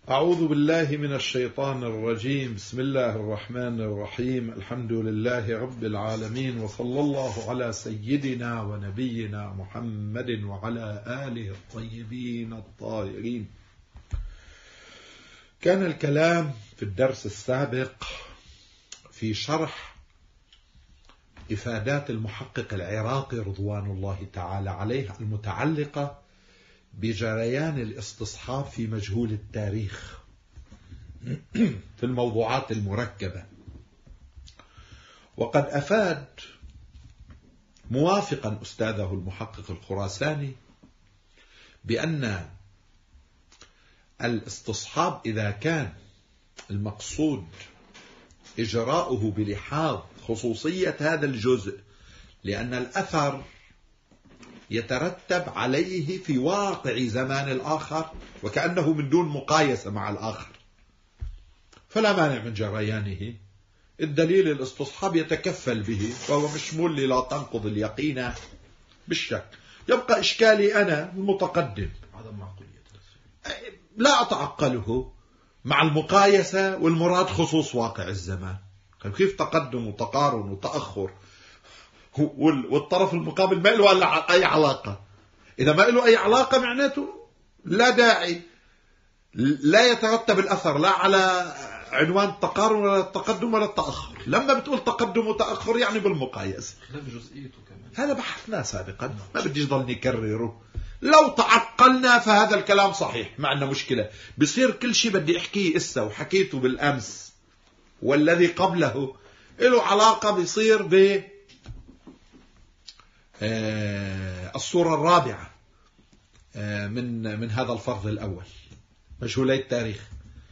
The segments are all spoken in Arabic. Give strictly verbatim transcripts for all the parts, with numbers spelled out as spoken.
أعوذ بالله من الشيطان الرجيم. بسم الله الرحمن الرحيم. الحمد لله رب العالمين، وصلى الله على سيدنا ونبينا محمد وعلى آله الطيبين الطاهرين. كان الكلام في الدرس السابق في شرح إفادات المحقق العراقي رضوان الله تعالى عليه المتعلقة بجريان الاستصحاب في مجهول التاريخ في الموضوعات المركبة. وقد أفاد موافقا أستاذه المحقق الخراساني بأن الاستصحاب إذا كان المقصود إجراؤه بلحاظ خصوصية هذا الجزء، لأن الأثر يترتب عليه في واقع زمان الآخر وكأنه من دون مقايسة مع الآخر، فلا مانع من جريانه. الدليل الاستصحاب يتكفل به، وهو مشمول لا تنقض اليقين بالشك. يبقى إشكالي أنا المتقدم لا أتعقله مع المقايسة، والمراد خصوص واقع الزمان. كيف تقدم وتقارن وتأخر والطرف المقابل ما له أي علاقة؟ إذا ما له أي علاقة معناته لا داعي، لا يترتب الأثر لا على عنوان التقارن ولا التقدم ولا التأخر. لما بتقول تقدم وتأخر يعني بالمقايسة. هذا بحثناه سابقا، ما بدي ضل نكرره. لو تعقلنا فهذا الكلام صحيح، ما عندنا مشكلة. بصير كل شيء بدي أحكيه إسا وحكيته بالأمس والذي قبله له علاقة، بيصير ب الصورة الرابعة من من هذا الفرض الأول، مجهولي التاريخ.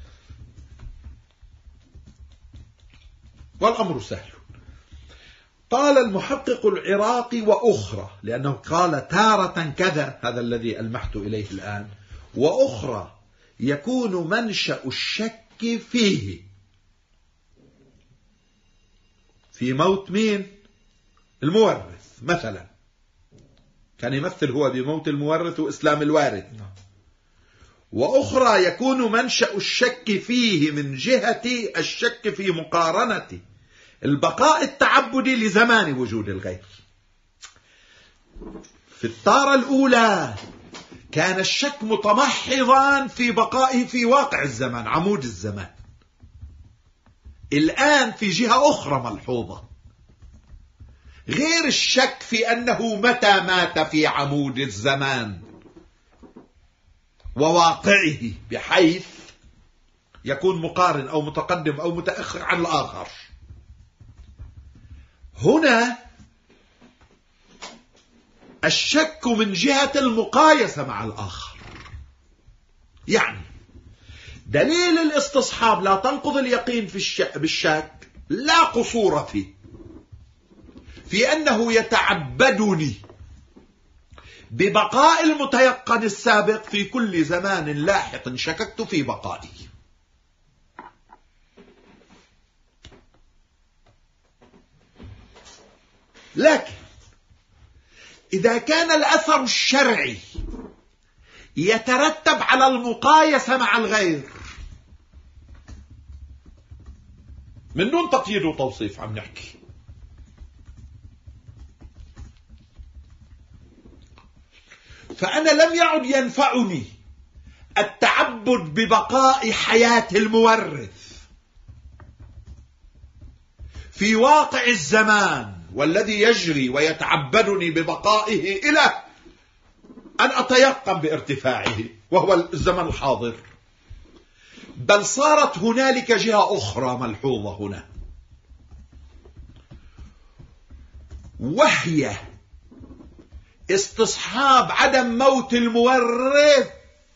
والأمر سهل. قال المحقق العراقي وأخرى، لأنه قال تارة كذا، هذا الذي ألمحت إليه الآن، وأخرى يكون منشأ الشك فيه في موت مين؟ المورث مثلا. كان يمثل هو بموت المورث وإسلام الوارث. وأخرى يكون منشأ الشك فيه من جهة الشك في مقارنة البقاء التعبدي لزمان وجود الغير. في التارة الأولى كان الشك متمحضا في بقائه في واقع الزمان، عمود الزمان. الآن في جهة أخرى ملحوظة، غير الشك في أنه متى مات في عمود الزمان وواقعه، بحيث يكون مقارن أو متقدم أو متأخر عن الآخر. هنا الشك من جهة المقايسة مع الآخر. يعني دليل الاستصحاب لا تنقض اليقين في الشك بالشك لا قصور فيه، في أنه يتعبدني ببقاء المتيقن السابق في كل زمان لاحق شككت في بقائه. لكن إذا كان الأثر الشرعي يترتب على المقايسة مع الغير من دون تقييد وتوصيف، عم نحكي، فأنا لم يعد ينفعني التعبد ببقاء حياة المورث في واقع الزمان والذي يجري ويتعبدني ببقائه إلى أن أتيقن بارتفاعه وهو الزمن الحاضر. بل صارت هنالك جهة أخرى ملحوظة هنا، وهي استصحاب عدم موت المورث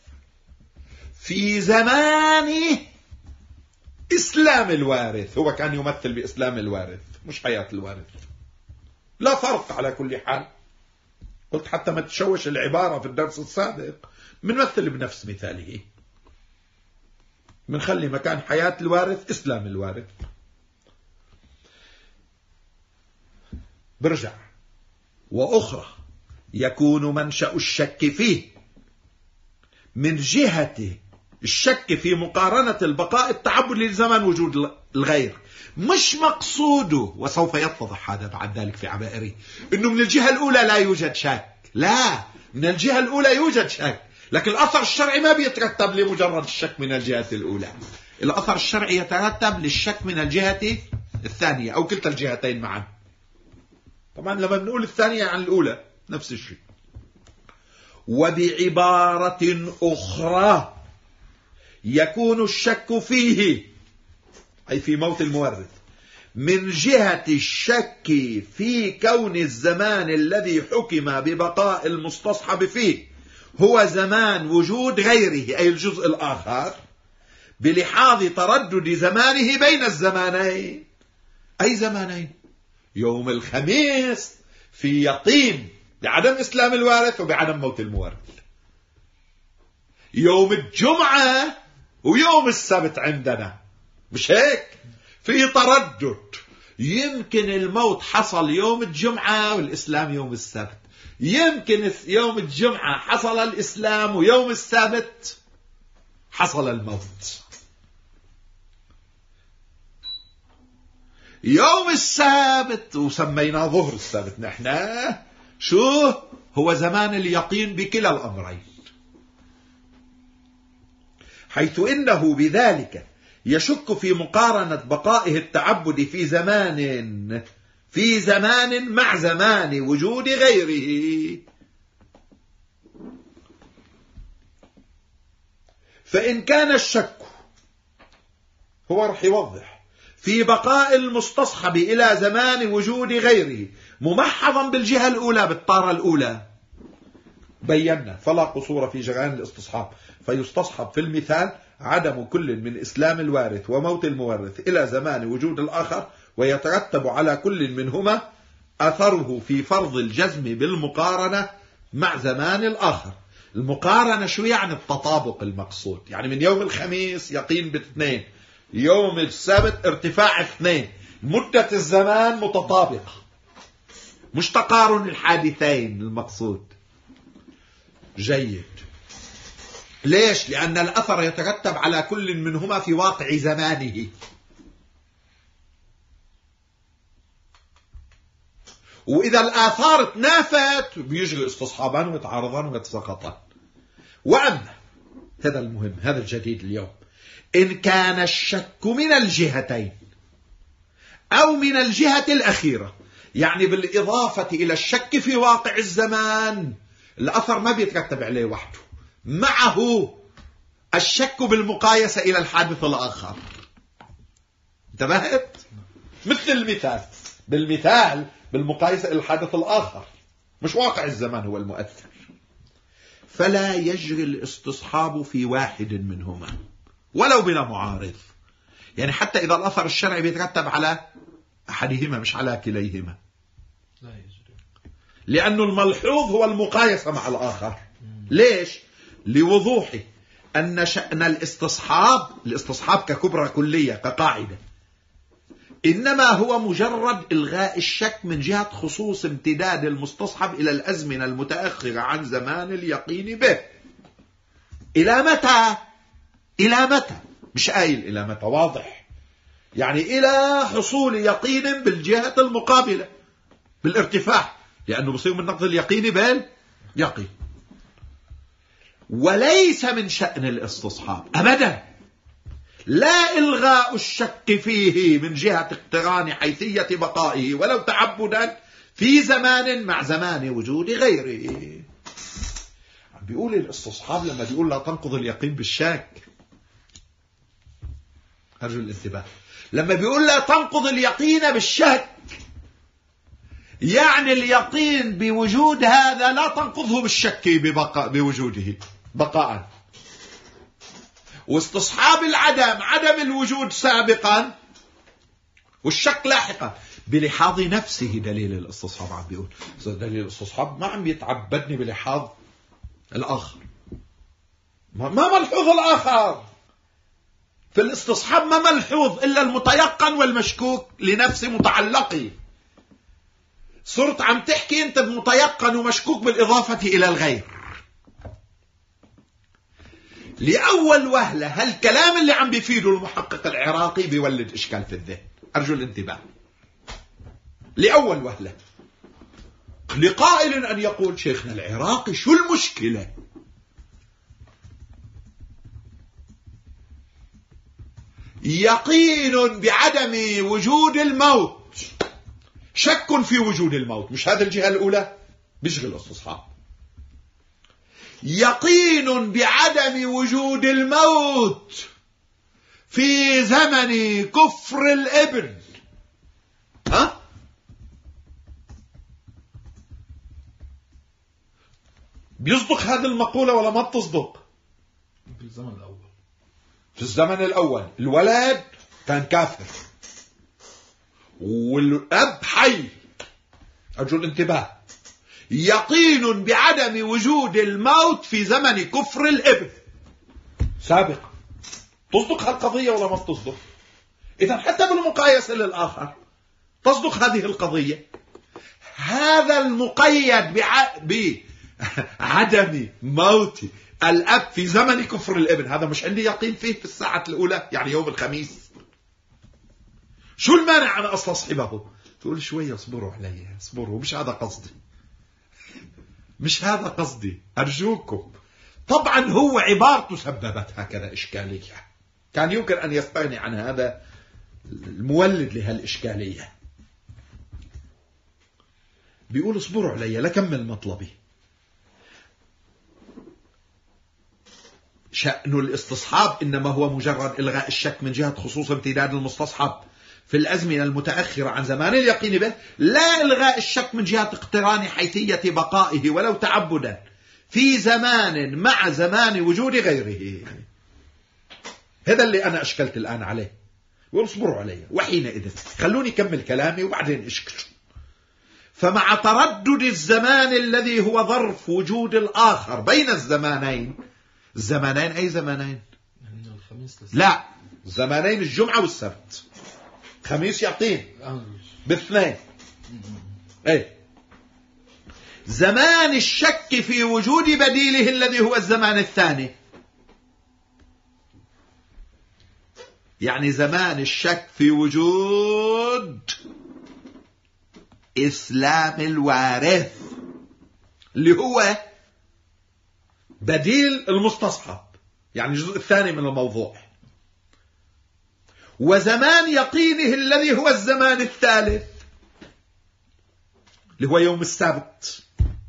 في زمان إسلام الوارث. هو كان يمثل بإسلام الوارث مش حياة الوارث. لا فرق على كل حال. قلت حتى ما تشوش العبارة في الدرس السابق، منمثل بنفس مثاله، منخلي مكان حياة الوارث إسلام الوارث. برجع. وأخرى يكون منشأ الشك فيه من جهة الشك في مقارنة البقاء التعبدي لزمن وجود الغير مش مقصوده، وسوف يتضح هذا بعد ذلك في عبائره، انه من الجهة الاولى لا يوجد شك، لا، من الجهة الاولى يوجد شك، لكن الاثر الشرعي ما بيترتب لمجرد الشك من الجهة الاولى، الاثر الشرعي يترتب للشك من الجهة الثانية او كلتا الجهتين معا. طبعا لما بنقول الثانية عن الاولى نفس الشيء. وبعبارة اخرى يكون الشك فيه، أي في موت المورث، من جهة الشك في كون الزمان الذي حكم ببقاء المستصحب فيه هو زمان وجود غيره، أي الجزء الآخر، بلحاظ تردد زمانه بين الزمانين. أي زمانين؟ يوم الخميس في يقين بعدم إسلام الوارث وبعدم موت المورث، يوم الجمعة ويوم السبت عندنا، مش هيك؟ في تردد، يمكن الموت حصل يوم الجمعة والإسلام يوم السبت، يمكن يوم الجمعة حصل الإسلام ويوم السبت حصل الموت. يوم السبت وسميناه ظهر السبت نحن، شو هو زمان اليقين بكلا الأمرين، حيث إنه بذلك يشك في مقارنة بقائه التعبد في زمان في زمان مع زمان وجود غيره. فإن كان الشك، هو رح يوضح، في بقاء المستصحب إلى زمان وجود غيره ممحضا بالجهة الأولى بالطارة الأولى، بينا فلا قصور في جريان الاستصحاب، فيستصحب في المثال عدم كل من إسلام الوارث وموت المورث إلى زمان وجود الآخر، ويترتب على كل منهما أثره في فرض الجزم بالمقارنة مع زمان الآخر. المقارنة شو يعني؟ التطابق المقصود، يعني من يوم الخميس يقين باثنين، يوم السبت ارتفاع اثنين، مدة الزمان متطابقة، مش تقارن الحادثين المقصود. جيد. ليش؟ لأن الأثر يترتب على كل منهما في واقع زمانه، وإذا الآثار تنافت بيجري استصحابان ويتعارضان ويتساقطان. وأما هذا المهم، هذا الجديد اليوم، إن كان الشك من الجهتين أو من الجهة الأخيرة، يعني بالإضافة إلى الشك في واقع الزمان، الأثر ما بيترتب عليه وحده، معه الشك بالمقايسة إلى الحادث الآخر. انتبهت؟ مثل المثال، بالمثال بالمقايسة إلى الحادث الآخر، مش واقع الزمان هو المؤثر. فلا يجري الاستصحاب في واحد منهما ولو بلا معارض، يعني حتى إذا الأثر الشرعي بيترتب على أحدهما مش على كليهما، لا يجري، لأنه الملحوظ هو المقايسة مع الآخر. ليش؟ لوضوح أن شأن الاستصحاب، الاستصحاب ككبرى كلية كقاعدة، إنما هو مجرد إلغاء الشك من جهة خصوص امتداد المستصحب إلى الأزمنة المتأخرة عن زمان اليقين به. إلى متى؟ إلى متى؟ مش قايل إلى متى، واضح، يعني إلى حصول يقين بالجهة المقابلة بالارتفاع، لأنه بصير من نقض اليقين باليقين. وليس من شأن الاستصحاب أبدا لا إلغاء الشك فيه من جهة اقتران حيثية بقائه ولو تعبدا في زمان مع زمان وجود غيره. بيقول الاستصحاب لما بيقول لا تنقض اليقين بالشك، أرجو الانتباه، لما بيقول لا تنقض اليقين بالشك، يعني اليقين بوجود هذا لا تنقضه بالشك ببقاء بوجوده بقاء، واستصحاب العدم عدم الوجود سابقا والشك لاحقا بلحاظ نفسه. دليل الاستصحاب عم بيقول دليل الاستصحاب ما عم يتعبدني بلحاظ الآخر، ما ملحوظ الآخر في الاستصحاب، ما ملحوظ إلا المتيقن والمشكوك لنفس متعلقي. صرت عم تحكي أنت بمتيقن ومشكوك بالإضافة إلى الغير، لأول وهلة هالكلام اللي عم بيفيده المحقق العراقي بيولد إشكال في الذهن. أرجو الانتباه. لأول وهلة لقائل أن يقول شيخنا العراقي شو المشكلة؟ يقين بعدم وجود الموت، شك في وجود الموت، مش هذا الجهة الأولى بيشغل استصحاب. يقين بعدم وجود الموت في زمن كفر الابن، ها؟ بيصدق هذه المقولة ولا ما بتصدق؟ في الزمن الأول في الزمن الأول الولد كان كافر والأب حي. أرجو الانتباه. يقين بعدم وجود الموت في زمن كفر الابن سابقا. تصدق هالقضية ولا ما تصدق؟ إذا حتى بالمقايسة للآخر تصدق هذه القضية. هذا المقيد بعدم موت الأب في زمن كفر الابن، هذا مش عندي يقين فيه في الساعة الأولى، يعني يوم الخميس. شو المانع أنا أستصحبه؟ تقول شوية اصبروا علي، اصبروا، مش هذا قصدي، مش هذا قصدي، أرجوكم. طبعا هو عبارته سببت هكذا إشكالية، كان يمكن أن يستغني عن هذا المولد لهالإشكالية. بيقول اصبروا علي لكمل مطلبي. شأن الاستصحاب إنما هو مجرد إلغاء الشك من جهة خصوص امتداد المستصحب في الأزمنة المتأخرة عن زمان اليقين به، لا إلغاء الشك من جهة اقتران حيثية بقائه ولو تعبدا في زمان مع زمان وجود غيره. هذا اللي أنا أشكلت الآن عليه. واصبروا علي وحينئذ خلوني كمل كلامي وبعدين اشكلوا. فمع تردد الزمان الذي هو ظرف وجود الآخر بين الزمانين، الزمانين أي زمانين؟ لا، زمانين الجمعة والسبت. خميس يعطين باثنين. ايه زمان الشك في وجود بديله الذي هو الزمان الثاني، يعني زمان الشك في وجود إسلام الوارث اللي هو بديل المستصحب، يعني الجزء الثاني من الموضوع. وزمان يقينه الذي هو الزمان الثالث اللي هو يوم السبت.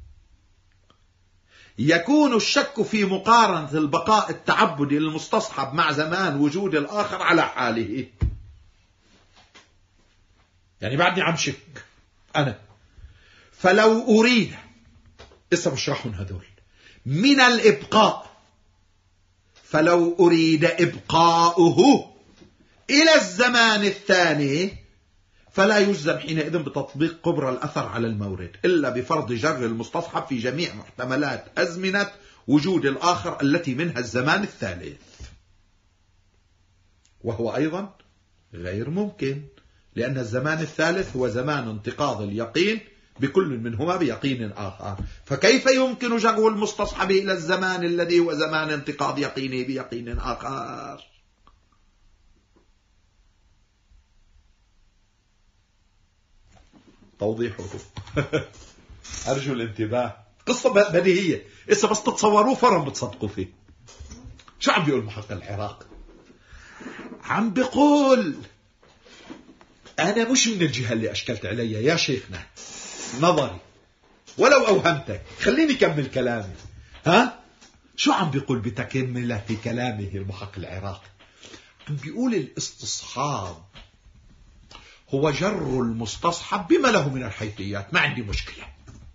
يكون الشك في مقارنة البقاء التعبدي للمستصحب مع زمان وجود الآخر على حاله. يعني بعدني عم شك أنا. فلو أريد لسه بشرحهم هذول من الإبقاء، فلو أريد إبقاؤه إلى الزمان الثاني فلا يجزم حينئذ بتطبيق كبرى الأثر على المورد إلا بفرض جر المستصحب في جميع محتملات أزمنة وجود الآخر التي منها الزمان الثالث، وهو أيضا غير ممكن، لأن الزمان الثالث هو زمان انتقاض اليقين بكل منهما بيقين آخر. فكيف يمكن جر المستصحب إلى الزمان الذي هو زمان انتقاض يقينه بيقين آخر؟ توضيحه أرجو الانتباه. قصة بديهية، إسا بس تتصوروه فرم بتصدقوا فيه. شو عم بيقول محقق العراق؟ عم بيقول أنا مش من الجهة اللي أشكلت عليها يا شيخنا، نظري ولو أوهمتك. خليني كمل كلامي. ها؟ شو عم بيقول بتكملة في كلامه المحقق العراقي؟ عم بيقول الاستصحاب هو جر المستصحب بما له من الحيثيات. ما عندي مشكلة،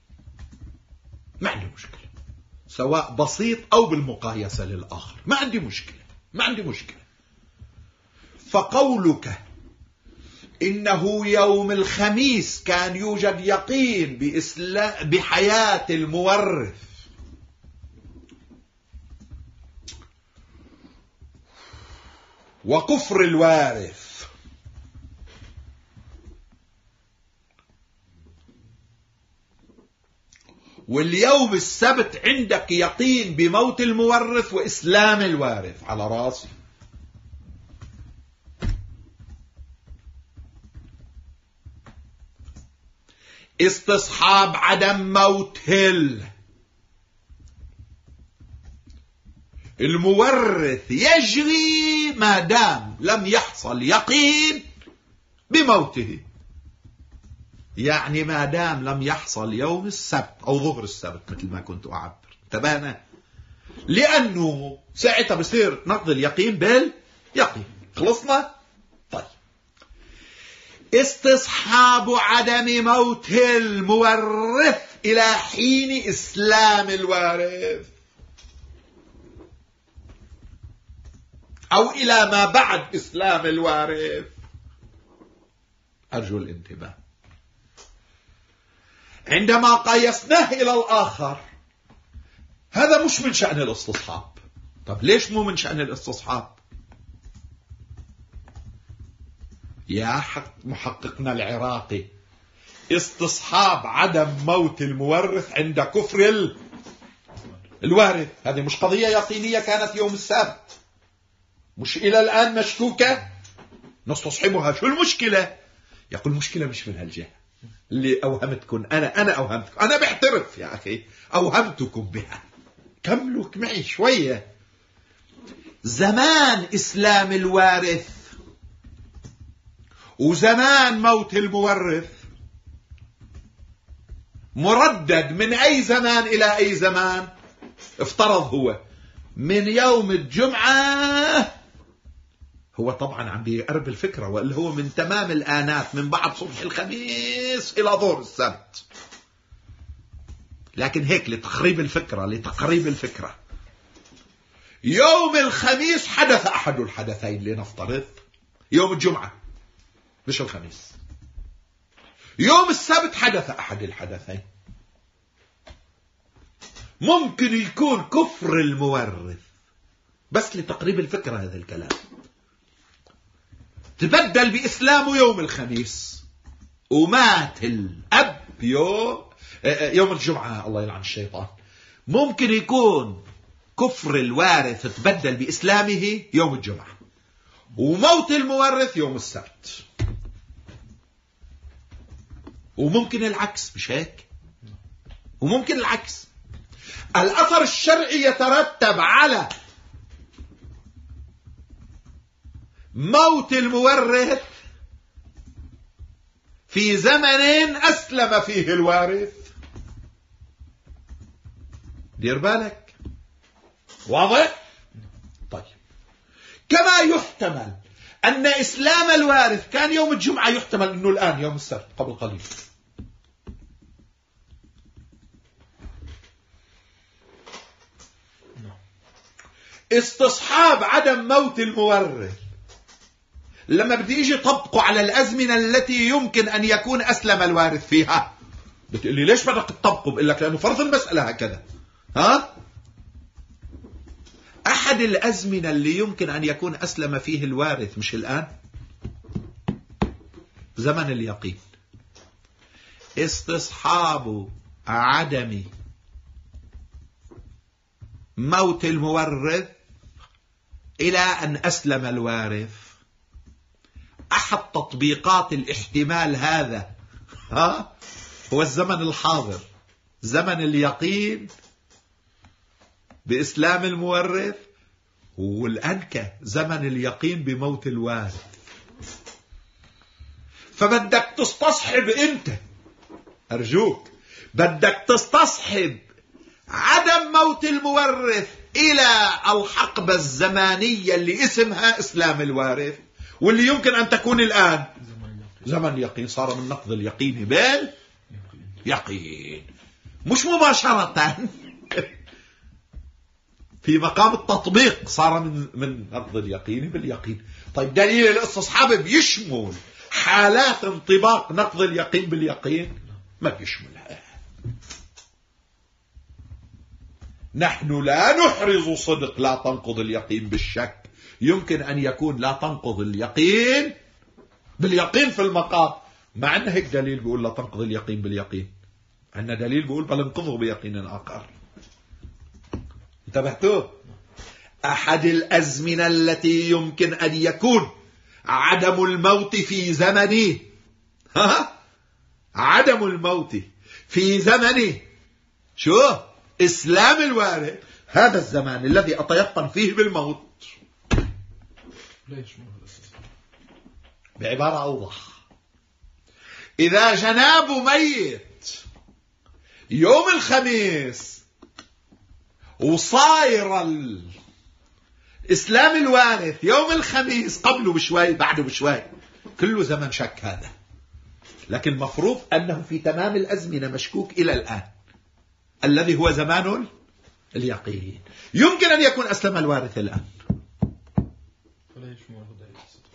ما عندي مشكلة، سواء بسيط أو بالمقايسة للآخر، ما عندي مشكلة، ما عندي مشكلة. فقولك إنه يوم الخميس كان يوجد يقين بإسلام بحياة المورث وكفر الوارث، واليوم السبت عندك يقين بموت المورث وإسلام الوارث على راسي. استصحاب عدم موت المورث يجري ما دام لم يحصل يقين بموته، يعني ما دام لم يحصل يوم السبت أو ظهر السبت مثل ما كنت أعبر. تبانا لأنه ساعتها بصير نقض اليقين باليقين. خلصنا؟ طيب، استصحاب عدم موت المورث إلى حين إسلام الوارث أو إلى ما بعد إسلام الوارث. أرجو الانتباه. عندما قيسناه إلى الآخر هذا مش من شأن الاستصحاب. طب ليش مو من شأن الاستصحاب؟ يا محققنا العراقي، استصحاب عدم موت المورث عند كفر الوارث هذه مش قضية يقينية كانت يوم السبت، مش إلى الآن مشكوكة نستصحبها. شو المشكلة؟ يقول المشكلة مش من هالجهة اللي أوهمتكم. أنا أنا أوهمتكم، أنا بعترف يا أخي أوهمتكم بها. كملوا معي شوية. زمان إسلام الوارث وزمان موت المورث مردد من أي زمان إلى أي زمان؟ افترض هو من يوم الجمعة، هو طبعا عم بيقرب الفكرة، واللي هو من تمام الآنات من بعد صبح الخميس إلى ظهر السبت. لكن هيك لتقريب الفكرة لتقريب الفكرة يوم الخميس حدث أحد الحدثين، لنفترض يوم الجمعة مش الخميس. يوم السبت حدث أحد الحدثين. ممكن يكون كفر المورث، بس لتقريب الفكرة هذا الكلام، تبدل بإسلامه يوم الخميس ومات الأب يوم يوم الجمعة، الله يلعن الشيطان. ممكن يكون كفر الوارث تبدل بإسلامه يوم الجمعة وموت المورث يوم السبت. وممكن العكس، مش هيك؟ وممكن العكس. الأثر الشرعي يترتب على موت المورث في زمن أسلم فيه الوارث. دير بالك. واضح؟ طيب، كما يحتمل أن إسلام الوارث كان يوم الجمعة، يحتمل أنه الآن يوم السبت قبل قليل. استصحاب عدم موت المورث لما بدي يجي طبقه على الأزمنة التي يمكن أن يكون أسلم الوارث فيها، بتقول لي ليش بدك تطبقه؟ بقول لك لأنه فرض المسألة هكذا. ها؟ أحد الأزمنة اللي يمكن أن يكون أسلم فيه الوارث مش الآن؟ زمن اليقين. استصحاب عدم موت المورث إلى أن أسلم الوارث أحد تطبيقات الاحتمال هذا ها هو الزمن الحاضر، زمن اليقين بإسلام المورث، والأنكى زمن اليقين بموت الوارث. فبدك تستصحب أنت، أرجوك بدك تستصحب عدم موت المورث إلى الحقبة الزمانية اللي اسمها إسلام الوارث، واللي يمكن أن تكون الآن زمن يقين. صار من نقض اليقين باليقين، مش مباشرة في مقام التطبيق، صار من من نقض اليقين باليقين. طيب، دليل الاستصحاب بيشمل حالات انطباق نقض اليقين باليقين؟ ما بيشملها. نحن لا نحرز صدق لا تنقض اليقين بالشك. يمكن أن يكون لا تنقض اليقين باليقين في المقام، مع أن هيك دليل بيقول لا تنقض اليقين باليقين. عندنا دليل بيقول بل انقذوا بيقين آخر. انتبهتوا؟ أحد الأزمنة التي يمكن أن يكون عدم الموت في زمنه، ها عدم الموت في زمنه شو إسلام الوارث، هذا الزمان الذي أتيقن فيه بالموت. ليش؟ بعبارة أوضح، إذا جناب ميت يوم الخميس وصاير الإسلام الوارث يوم الخميس قبله بشوي بعده بشوي، كله زمن شك هذا. لكن المفروض أنه في تمام الأزمنة مشكوك إلى الآن الذي هو زمان اليقين. يمكن أن يكون أسلم الوارث الآن. فلا يشمله دليل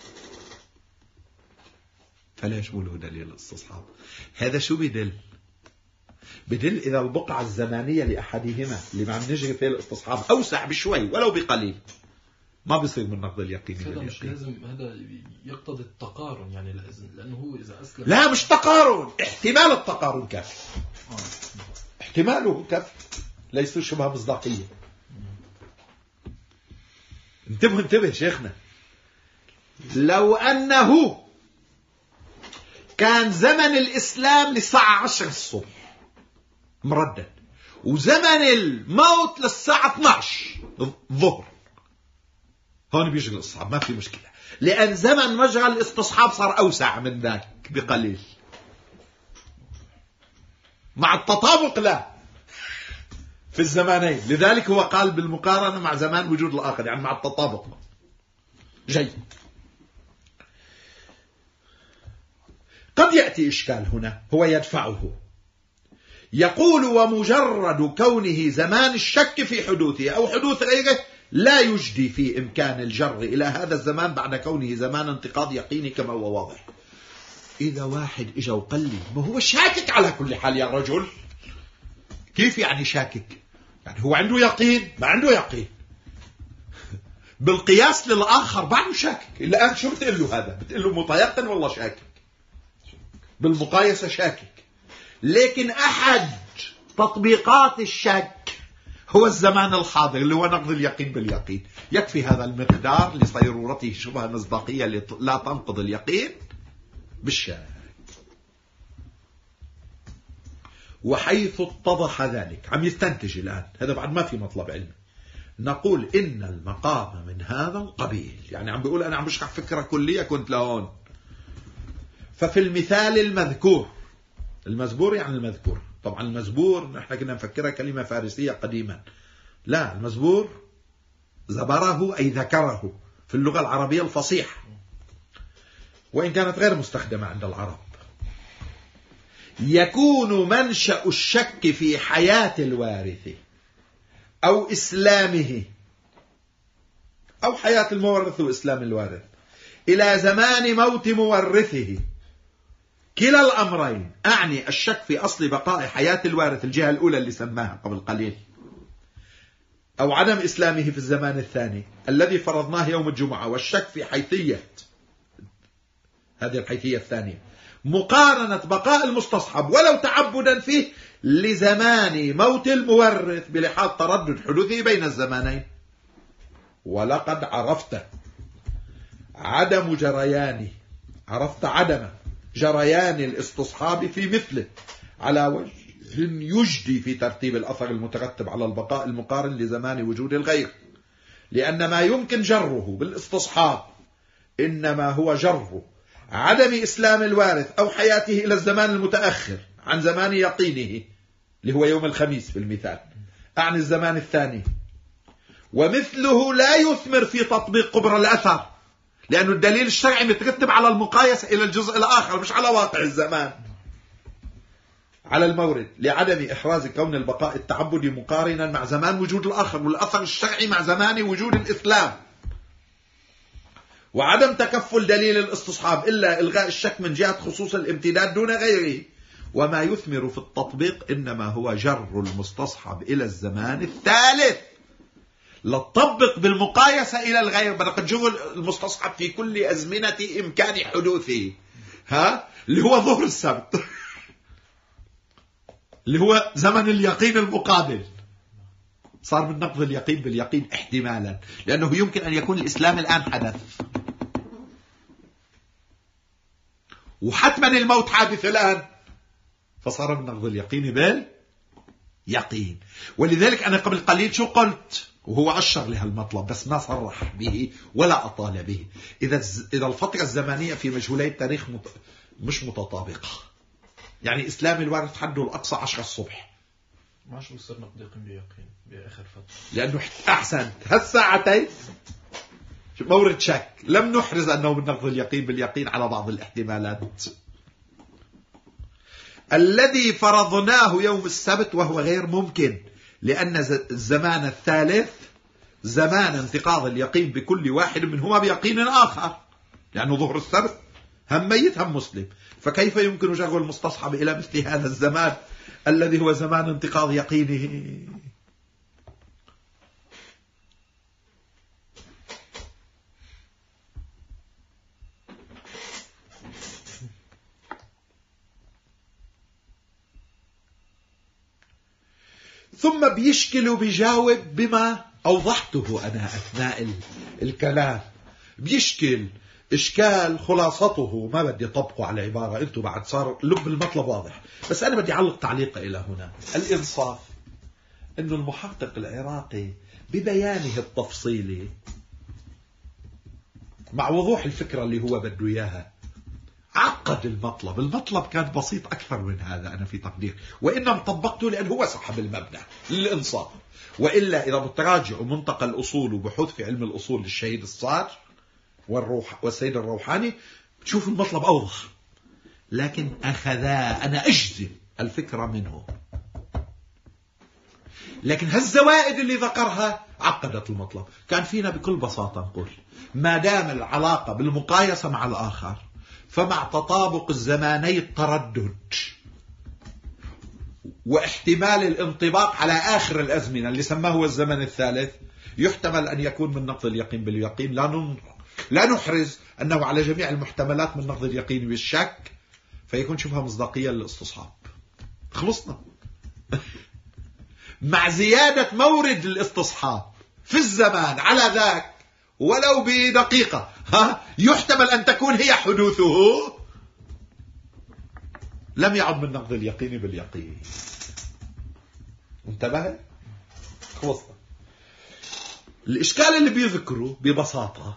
فلا يشمله دليل الاستصحاب. هذا شو بدل؟ بدل إذا البقعة الزمانية لأحدهما اللي ما عم نجري فيها الاستصحاب أوسع بشوي ولو بقليل، ما بيصير من نقض اليقين إلى اليقين. مش لازم هذا يقتضي التقارن يعني، لأنه هو إذا أسلم. لا مش تقارن، احتمال التقارن كافي. آه. احتماله كافي، ليس شبه مصداقية. انتبه انتبه شيخنا، لو أنه كان زمن الإسلام للساعة عشرة الصبح مردد، وزمن الموت للساعة اثني عشر الظهر، هون بيجي الاستصحاب ما في مشكلة، لأن زمن مجرى الاستصحاب صار أوسع من ذاك بقليل. مع التطابق لا في الزمانين، لذلك هو قال بالمقارنة مع زمان وجود الآخر، يعني مع التطابق. جيد. قد يأتي إشكال هنا هو يدفعه، يقول ومجرد كونه زمان الشك في حدوثه أو حدوث غيره لا يجدي في إمكان الجر إلى هذا الزمان بعد كونه زمان انتقاض يقيني كما هو واضح. إذا واحد إجا وقال لي ما هو شاكك على كل حال يا رجل. كيف يعني شاكك؟ يعني هو عنده يقين ما عنده يقين، بالقياس للآخر بعده شاكك. الآن شو بتقول له هذا؟ بتقول له متيقن والله شاكك، بالمقايسة شاكك. لكن أحد تطبيقات الشك هو الزمان الحاضر اللي هو نقض اليقين باليقين. يكفي هذا المقدار لصيرورته شبه مصداقية لا تنقض اليقين بالشك. وحيث اتضح ذلك عم يستنتج الآن، هذا بعد ما في مطلب علمي، نقول إن المقام من هذا القبيل. يعني عم بيقول أنا عم بشرح فكرة كلية كنت لهون. ففي المثال المذكور، المزبور يعني المذكور، طبعا المزبور نحن كنا نفكرها كلمة فارسية قديما، لا المزبور زبره أي ذكره في اللغة العربية الفصيحة، وإن كانت غير مستخدمة عند العرب. يكون منشأ الشك في حياة الوارث أو إسلامه أو حياة المورث وإسلام الوارث إلى زمان موت مورثه. كلا الأمرين، أعني الشك في أصل بقاء حياة الوارث الجهة الأولى اللي سماها قبل قليل، أو عدم إسلامه في الزمان الثاني الذي فرضناه يوم الجمعة، والشك في حيثية هذه الحيثية الثانية، مقارنة بقاء المستصحب ولو تعبدا فيه لزمان موت المورث بلحاظ تردد حدوثه بين الزمانين. ولقد عرفت عدم جريان عرفت عدم جريان الاستصحاب في مثله على وجه يجدي في ترتيب الأثر المترتب على البقاء المقارن لزمان وجود الغير، لأن ما يمكن جره بالاستصحاب إنما هو جر عدم إسلام الوارث أو حياته إلى الزمان المتأخر عن زمان يقينه اللي هو يوم الخميس في المثال، أعني الزمان الثاني. ومثله لا يثمر في تطبيق قبر الأثر، لأن الدليل الشرعي مترتب على المقايسة إلى الجزء الآخر مش على واقع الزمان، على المورد، لعدم إحراز كون البقاء التعبدي مقارنا مع زمان وجود الآخر والأثر الشرعي مع زمان وجود الإسلام. وعدم تكفل دليل الاستصحاب إلا إلغاء الشك من جهة خصوص الامتداد دون غيره. وما يثمر في التطبيق إنما هو جر المستصحب إلى الزمان الثالث. لا تطبق بالمقايسة إلى الغير، بدك تجر المستصحب في كل أزمنة إمكان حدوثه، ها اللي هو ظهر السبت. اللي هو زمن اليقين المقابل، صار من نقض اليقين باليقين احتمالا، لأنه يمكن أن يكون الإسلام الآن حدث، وحتما الموت حادث الآن، فصار من نقض اليقين باليقين. ولذلك أنا قبل قليل شو قلت، وهو أشر لهالمطلب بس ما صرح به ولا أطال به. إذا إذا الفترة الزمانية في مجهولي التاريخ مت... مش متطابقة، يعني إسلام الوارث حده الأقصى عشرة الصبح، ما شو بصير نقض يقين بيقين بآخر فترة، لأنه أحسن هالساعتين مورد شك، لم نحرز أنه من نقض اليقين باليقين على بعض الاحتمالات. الذي فرضناه يوم السبت وهو غير ممكن، لأن الزمان الثالث زمان انتقاض اليقين بكل واحد منهما بيقين آخر، لأنه ظهر السبت هم ميت هم مسلم، فكيف يمكن جر المستصحب إلى مثل هذا الزمان الذي هو زمان انتقاض يقينه؟ ثم بيشكل وبيجاوب بما أوضحته أنا أثناء الكلام، بيشكل إشكال خلاصته ما بدي طبقه على عبارة، أنتم بعد صار لب المطلب واضح، بس أنا بدي أعلق تعليق إلى هنا. الإنصاف أنه المحقق العراقي ببيانه التفصيلي مع وضوح الفكرة اللي هو بده إياها عقد المطلب. المطلب كان بسيط أكثر من هذا أنا في تقدير، وإنما طبقته لأنه هو صاحب المبنى للإنصاف. وإلا إذا بتراجع منطقة الأصول وبحوث في علم الأصول للشهيد الصاج والروح والسيد الروحاني تشوف المطلب أوضح، لكن أخذا أنا أجزم الفكرة منه، لكن هالزوائد اللي ذكرها عقدت المطلب. كان فينا بكل بساطة نقول ما دام العلاقة بالمقايسة مع الآخر، فمع تطابق الزماني التردد واحتمال الانطباق على آخر الأزمنة اللي سماه الزمن الثالث، يحتمل أن يكون من نقض اليقين باليقين. لا لا نحرز أنه على جميع المحتملات من نقض اليقين بالشك، فيكون شبه مصداقية للاستصحاب. خلصنا. مع زيادة مورد الاستصحاب في الزمان على ذاك ولو بدقيقة، ها يحتمل أن تكون هي حدوثه، لم يعد من نقض اليقين باليقين. انتبه؟ خلصنا. الإشكال اللي بيذكره ببساطة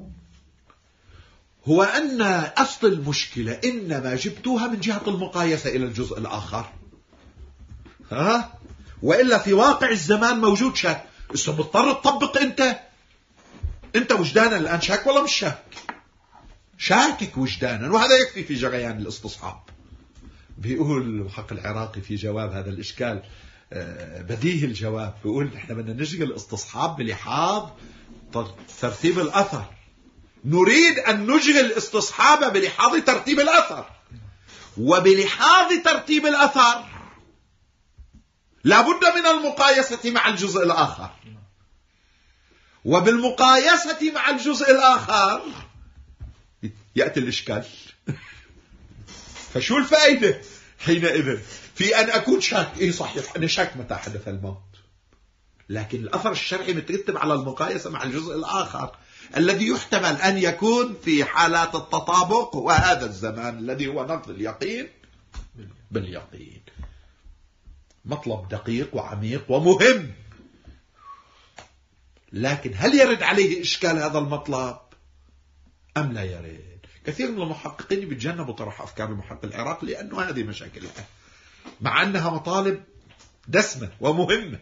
هو أن أصل المشكلة إنما جبتوها من جهة المقايسة إلى الجزء الآخر، ها؟ وإلا في واقع الزمان موجود شك، إسا مضطر تطبق أنت أنت وجدانا الآن شاك ولا مش شاك؟ شاكك وجدانا، وهذا يكفي في جريان الاستصحاب. بيقول المحقق العراقي في جواب هذا الإشكال بديهي الجواب، بيقول نحن بدنا نشغل الاستصحاب بلحاظ ترتيب الأثر، نريد أن نشغل الاستصحاب بلحاظ ترتيب الأثر، وبلحاظ ترتيب الأثر لابد من المقايسة مع الجزء الآخر، وبالمقايسة مع الجزء الآخر يأتي الإشكال. فشو الفائدة حينئذ في أن أكون شاك؟ إيه صحيح أنا شاك متى حدث الموت، لكن الأثر الشرعي مترتب على المقايسة مع الجزء الآخر الذي يحتمل أن يكون في حالات التطابق، وهذا الزمان الذي هو نقض اليقين باليقين. مطلب دقيق وعميق ومهم، لكن هل يرد عليه إشكال هذا المطلب أم لا يرد؟ كثير من المحققين بيتجنبوا طرح أفكار المحقق العراقي لأنه هذه مشاكلها، مع أنها مطالب دسمة ومهمة.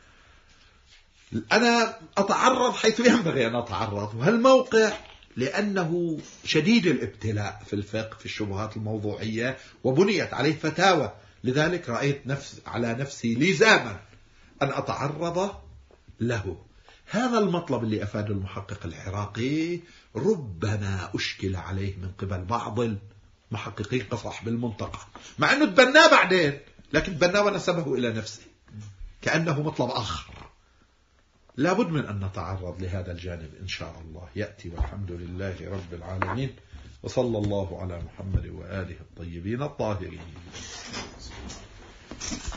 أنا أتعرض حيث ينبغي أن أتعرض، وهالموقع لأنه شديد الابتلاء في الفقه في الشبهات الموضوعية وبنيت عليه فتاوى، لذلك رأيت نفس على نفسي لزاما أن أتعرض له. هذا المطلب اللي أفاد المحقق العراقي ربما أشكل عليه من قبل بعض المحققين كصاحب المنطقة، مع أنه تبناه بعدين، لكن تبناه ونسبه إلى نفسه كأنه مطلب آخر. لابد من أن نتعرض لهذا الجانب إن شاء الله، يأتي والحمد لله رب العالمين، وصلى الله على محمد وآله الطيبين الطاهرين.